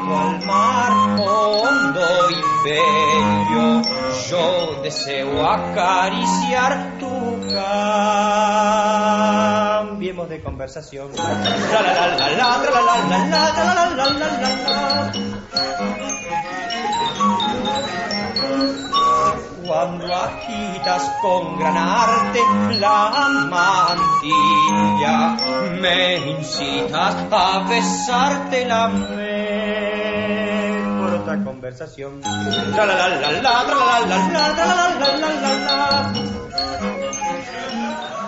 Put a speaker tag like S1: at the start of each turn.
S1: junto al mar, hondo y bello, yo deseo acariciar tu cambiemos de conversación. La la la la la la la la la la la la la. Cuando agitas con gran arte la mantilla, me incitas a besarte la por otra conversación. La la la la la la la la la la la la la.